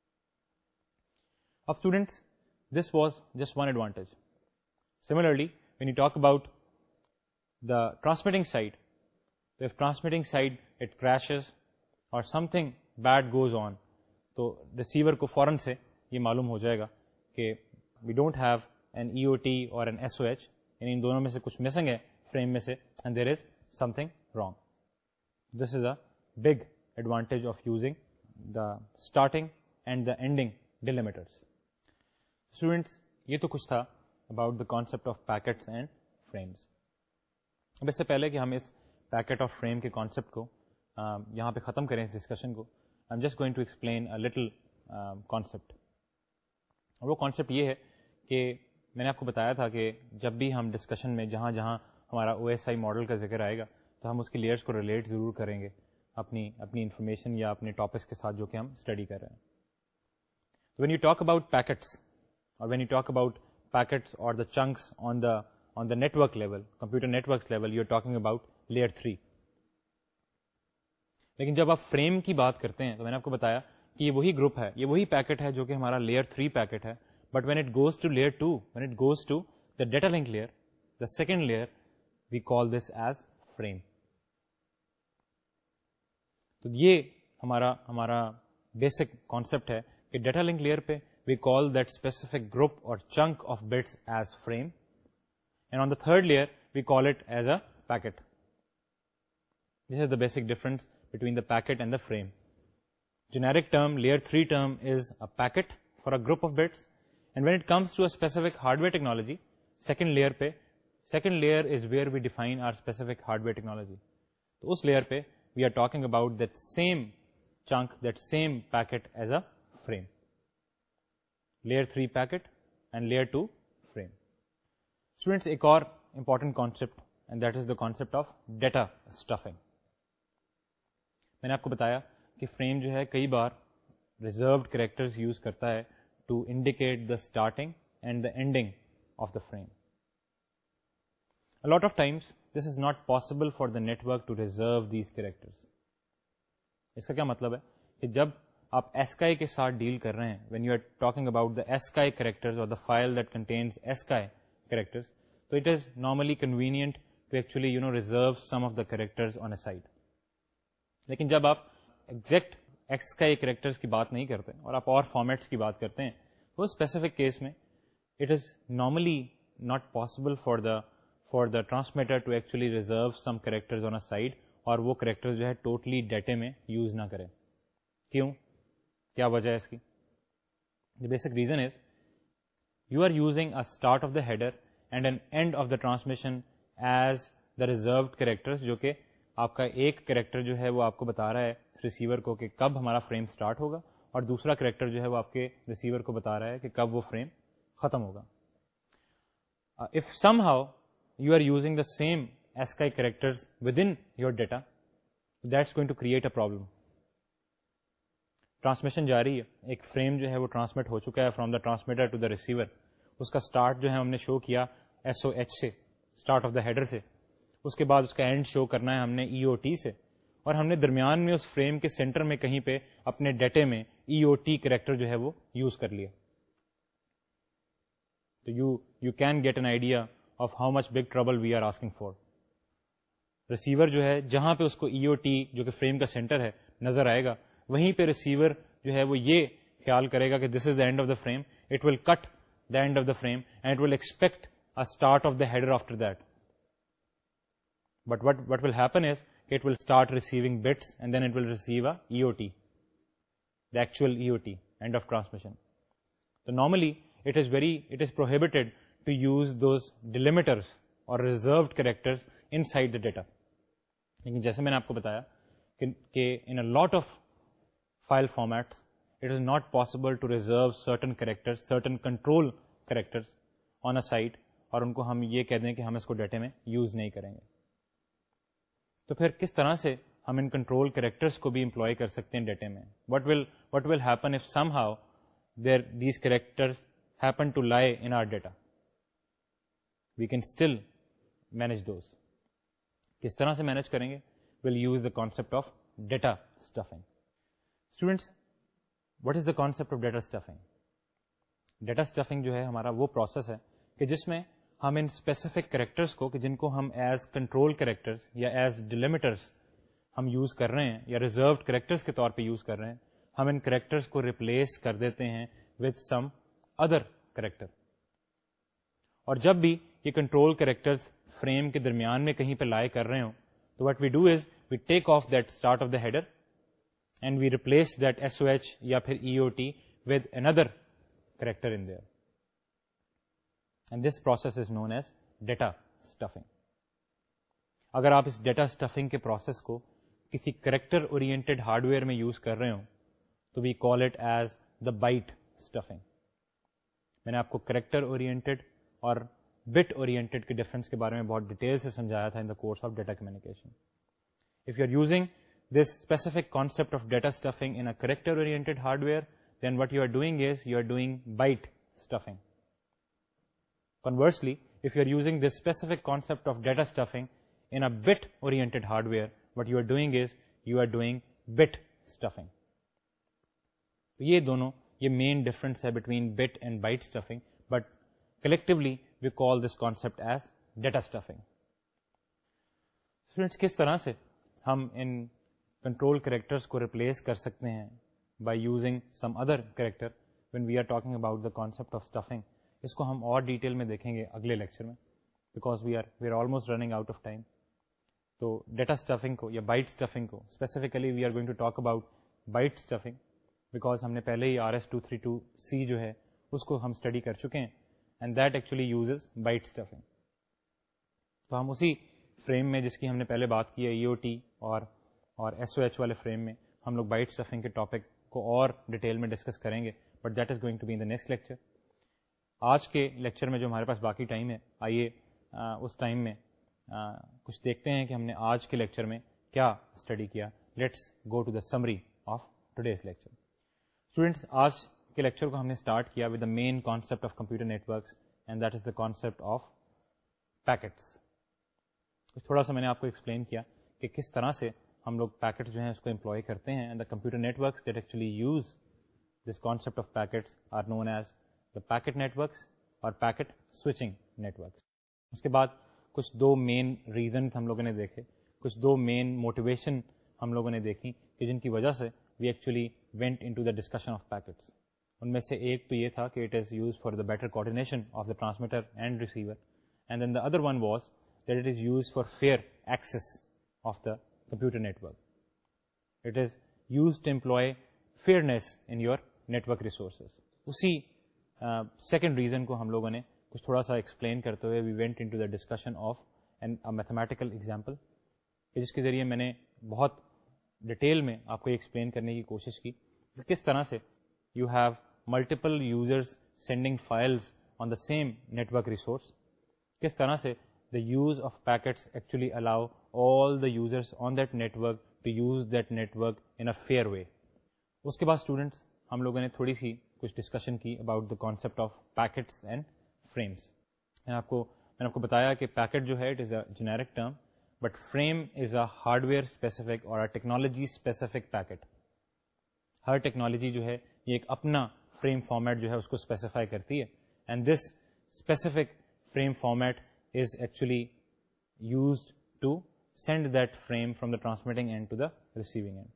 Of students, this was just one advantage. Similarly, when you talk about the transmitting side, if transmitting side it crashes or something bad goes on, تو receiver کو فوراً سے یہ معلوم ہو جائے گا کہ we don't have an EOT or an SOH, یعنی ان دونوں میں سے کچھ مسنگ ہے فریم میں سے, and there is something wrong. This is a big advantage of using the starting and the ending delimiters. Students, یہ تو کچھ تھا about the concept of packets and frames. اب اس سے پہلے کہ ہم اس پیکٹ اور فریم کے کانسیپٹ کو یہاں پہ ختم کریں اس ڈسکشن کو, I am just going to explain a little concept. اور وہ کانسیپٹ یہ ہے کہ میں نے آپ کو بتایا تھا کہ جب بھی ہم ڈسکشن میں جہاں جہاں ہمارا OSI ماڈل کا ذکر آئے گا تو ہم اس کی لیئرس کو ریلیٹ ضرور کریں گے اپنی انفارمیشن یا اپنے ٹاپکس کے ساتھ جو کہ ہم اسٹڈی کر رہے ہیں. When you talk about packets اور when you talk about packets اور the chunks on the network level, computer networks level, you are talking about layer 3. لیکن جب آپ فریم کی بات کرتے ہیں تو میں نے آپ کو بتایا کہ یہ وہی گروپ ہے, یہ وہی پیکٹ ہے جو کہ ہمارا لیئر 3 پیکٹ ہے. But when it goes to layer 2, when it goes to the data link layer, the second layer, we call this as frame. تو یہ ہمارا بیسک کانسیپٹ ہے کہ ڈیٹا لنک لیئر پہ we call that specific group or chunk of bits as frame, and on the third layer we call it as a packet. This is the basic difference between the packet and the frame. Generic term, layer 3 term is a packet for a group of bits, and when it comes to a specific hardware technology, second layer is where we define our specific hardware technology. So us layer pe we are talking about that same chunk, that same packet as a frame. Layer 3 packet and layer 2 frame. Students, ایک اور important concept, and that is the concept of data stuffing. میں نے آپ کو بتایا کہ frame جو ہے کئی بار ریزروڈ کریکٹرز یوز کرتا ہے to indicate the starting and the ending of the frame. A lot of times this is not possible for the network to reserve these characters. اس کا کیا مطلب ہے کہ جب آپ ASCII کے ساتھ ڈیل کر رہے ہیں, when you are talking about the ASCII characters or the file that contains ASCII characters, so it is normally convenient to actually reserve some of the characters on a side. لیکن جب آپ exact ASCII characters کی بات نہیں کرتے اور آپ اور فارمیٹس کی بات کرتے ہیں, تو اسپیسیفک کیس میں it is normally not possible for the transmitter to actually reserve some characters on a side, اور وہ characters جو ہے ٹوٹلی ڈیٹے میں یوز نہ کریں. کیوں؟ کیا وجہ ہے اس کی؟ The basic reason is you are using a start of the header and an end of the transmission as the reserved characters, جو کہ آپ کا ایک کریکٹر جو ہے وہ آپ کو بتا رہا ہے ریسیور کو کہ کب ہمارا فریم سٹارٹ ہوگا, اور دوسرا کریکٹر جو ہے وہ آپ کے ریسیور کو بتا رہا ہے کہ کب وہ فریم ختم ہوگا. If somehow you are using the same ASCII characters within your data, that's going to create a problem. Transmission جاری ہے, ایک فریم جو ہے وہ ٹرانسمٹ ہو چکا ہے from the transmitter to the receiver, اس کا اسٹارٹ جو ہے ہم نے شو کیا SOH سے, اسٹارٹ آف دا ہیڈر سے, اس کے بعد اس کا اینڈ شو کرنا ہے ہم نے EOT سے, اور ہم نے درمیان میں اس فریم کے سینٹر میں کہیں پہ اپنے ڈیٹے میں EOT کریکٹر جو ہے وہ یوز کر لیا. تو you can get an idea of how much big trouble we are asking for. Receiver جو ہے جہاں پہ اس کو EOT جو کہ فریم کا سینٹر ہے نظر آئے گا, وہیں پہ ریسیور جو ہے وہ یہ خیال کرے گا کہ this is the end of the frame, it will cut the end of the frame and it will expect a start of the header after that. But what will happen is it will start receiving bits and then it will receive a EOT, the actual EOT, end of transmission. تو normally it is prohibited to use those delimiters or reserved characters inside the data. لیکن جیسے میں نے آپ کو بتایا کہ in a lot of file formats it is not possible to reserve certain characters, certain control characters on a site, اور ان کو ہم یہ کہہ دیں کہ ہم اس کو ڈیٹے میں یوز نہیں کریں گے. تو پھر کس طرح سے ہم ان کنٹرول کریکٹرس کو بھی امپلائی کر سکتے ہیں ڈیٹے میں. What will happen if somehow these characters happen to lie in our data, we can still manage those. کس طرح سے مینیج کریں گے؟ Will use the concept of data stuffing. Students, what is the concept of data stuffing? Data stuffing جو ہے ہمارا وہ process ہے کہ جس میں ہم ان اسپیسیفک کریکٹرس کو, کہ جن کو ہم ایز کنٹرول کریکٹرس یا ایز ڈیلیمیٹرس ہم یوز کر رہے ہیں یا ریزروڈ کریکٹرس کے طور پہ یوز کر رہے ہیں, ہم ان کریکٹرس کو ریپلیس کر دیتے ہیں وتھ سم ادر کریکٹر. اور جب بھی یہ کنٹرول کریکٹرز فریم کے درمیان میں کہیں پہ لائے کر رہے ہوں, تو what we do is we take off that start of the header and we replace that S O H یا پھر E O T with another character in there, and this process is known as data stuffing. اگر آپ اس data stuffing کے process کو کسی character oriented hardware میں use کر رہے ہوں تو we call it as the byte stuffing. میں نے آپ کو کریکٹر اورینٹیڈ اور بٹ اورینٹیڈ کے ڈفرنس کے بارے میں بہت ڈیٹیل سے سمجھایا تھا in the course of data communication. If you are using this specific concept of data stuffing in character oriented hardware, then what you are doing is you are doing byte stuffing. Conversely, if you are using this specific concept of data stuffing in a bit oriented hardware, what you are doing is you are doing bit stuffing. یہ دونوں یہ main difference ہے between bit and byte stuffing, but collectively we call this concept as data stuffing. Students, کس طرح سے ہم ان control characters کو ریپلیس کر سکتے ہیں by using some other character when we are talking about the concept of stuffing. اس کو ہم اور ڈیٹیل میں دیکھیں گے اگلے لیکچر میں, because we are almost running out of time. تو ڈیٹا اسٹفنگ کو یا بائٹ اسٹفنگ کو specifically we are going to talk about byte stuffing, because ہم نے پہلے ہی RS-232C جو ہے اس کو ہم اسٹڈی کر چکے ہیں, and that actually uses byte stuffing. تو ہم اسی فریم میں جس کی ہم نے پہلے بات کی ہے EOT اور SOH والے فریم میں ہم لوگ بائٹ اسٹفنگ کے ٹاپک کو اور ڈیٹیل میں ڈسکس کریں گے, but that is going to be in the next lecture. آج کے لیکچر میں جو ہمارے پاس باقی ٹائم ہے, آئیے اس ٹائم میں کچھ دیکھتے ہیں کہ ہم نے آج کے لیکچر میں کیا اسٹڈی کیا. Let's go to the summary of today's lecture. Students, آج کے لیکچر کو ہم نے اسٹارٹ کیا with the main concept of computer networks, and that is the concept of packets. تھوڑا سا میں نے آپ کو ایکسپلین کیا کہ کس طرح سے ہم لوگ پیکٹ جو ہیں اس کو امپلائی کرتے ہیں, and the computer networks that actually use this concept of packets are known as the packet networks اور پیکٹ سوئچنگ نیٹورکس. اس کے بعد کچھ دو مین ریزنس ہم لوگوں نے دیکھے, کچھ دو مین موٹیویشن ہم لوگوں نے دیکھی کہ جن کی وجہ سے we actually went in to the discussion of packets. ان میں سے ایک تو یہ تھا کہ it is use for the better coordination of the transmitter and receiver, and then the other one was that it is use for fair access of the computer network. It is used to employ fairness in your network resources. اسی second reason کو ہم لوگوں نے کچھ تھوڑا سا explain کرتے ہوئے we went into the discussion of mathematical example, جس کے ذریعے میں نے بہت ڈیٹیل میں آپ کو ایکسپلین کرنے کی کوشش کی کہ کس طرح سے you have multiple users sending files on the same network resource, کس طرح سے the use of packets actually allow all the users on that network to use that network in a fair way. اس کے بعد students ہم لوگوں نے تھوڑی سی کچھ ڈسکشن کی about the concept of packets and frames. میں نے آپ کو بتایا کہ پیکٹ جو ہے it is a generic term, but frame is a hardware specific اور ٹیکنالوجی اسپیسیفک پیکٹ. ہر ٹیکنالوجی جو ہے یہ ایک اپنا فریم فارمیٹ جو ہے اس کو اسپیسیفائی کرتی ہے, and this specific frame format is actually used to send that frame from the transmitting end to the receiving end.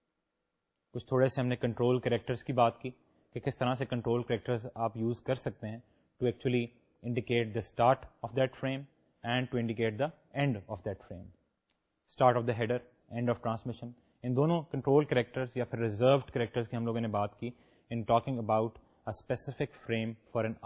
کچھ تھوڑے سے ہم نے کنٹرول کریکٹرز کی بات کی کہ کس طرح سے کنٹرول کریکٹرز آپ یوز کر سکتے ہیں to actually indicate the start of that frame and to indicate the end of that frame. Start of the header, end of transmission, ان دونوں کنٹرول کریکٹرز یا پھر ریزروڈ کریکٹرز کی ہم لوگوں نے بات کی in talking about a specific frame for an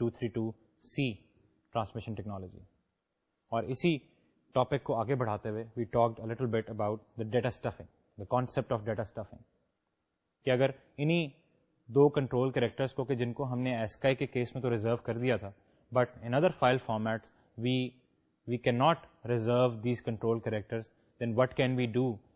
RS-232C transmission technology. اور اسی ٹاپک کو آگے بڑھاتے ہوئے we talked a little bit about the data stuffing, the concept of data stuffing, کہ اگر انہی دو کنٹرول کریکٹرس کو کہ جن کو ہم نے ایسکائی کے کیس میں تو ریزرو کر دیا تھا, but in other file formats we can not reserve these control characters, then what can we do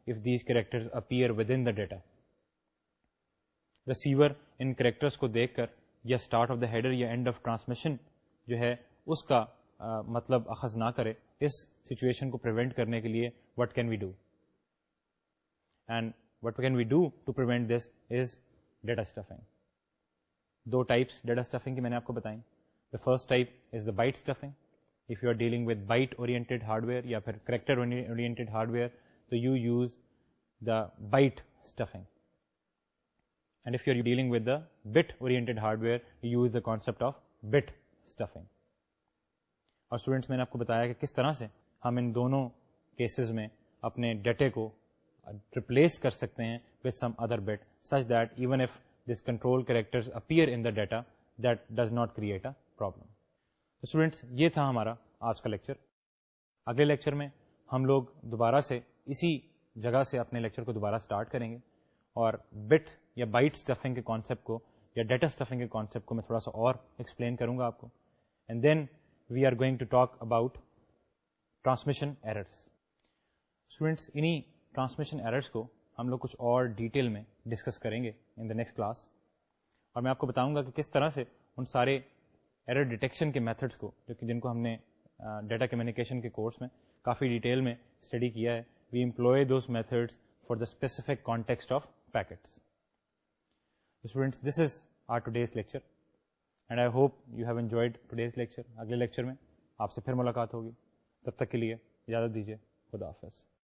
if these characters appear within the data. Receiver ان کریکٹرس کو دیکھ کر یا اسٹارٹ آف دا ہیڈر یا end of transmission جو ہے اس کا مطلب اخذ نہ کرے. اس سچویشن کو پریونٹ کرنے کے لیے what can we do? And what can we do to prevent this is data stuffing. دو ٹائپس ڈیٹا اسٹفنگ کی میں نے آپ کو بتائیں. The first type is the byte stuffing. If you are dealing with byte oriented hardware یا پھر character oriented hardware تو you use the byte stuffing. And if you are dealing with the bit-oriented hardware, you use the concept of bit stuffing. اور students میں نے آپ کو بتایا کہ کس طرح سے ہم ان دونوں کیسز میں اپنے ڈیٹے کو ریپلیس کر سکتے ہیں with some other bit such that even if this control characters appear in the data, that does not create a problem. تو اسٹوڈینٹس یہ تھا ہمارا آج کا لیکچر. اگلے لیکچر میں ہم لوگ دوبارہ سے اسی جگہ سے اپنے لیکچر کو دوبارہ اسٹارٹ کریں گے اور بٹ یا بائٹ اسٹفنگ کے کانسیپٹ کو یا ڈیٹا اسٹفنگ کے کانسیپٹ کو میں تھوڑا سا اور ایکسپلین کروں گا آپ کو. And then we are going to talk about transmission errors. Students انہی ٹرانسمیشن ایررس کو ہم لوگ کچھ اور ڈیٹیل میں ڈسکس کریں گے ان دا نیکسٹ کلاس. اور میں آپ کو بتاؤں گا کہ کس طرح سے ان سارے ایرر ڈیٹیکشن کے میتھڈس کو جن کو ہم نے ڈیٹا کمیونیکیشن کے کورس میں کافی ڈیٹیل میں اسٹڈی کیا ہے. We employ those methods for the specific context of packets. So students, this is our today's lecture and I hope you have enjoyed today's lecture. اگلے لیکچر میں آپ سے پھر ملاقات ہوگی. تب تک کے لیے اجازت دیجیے. خدا حافظ.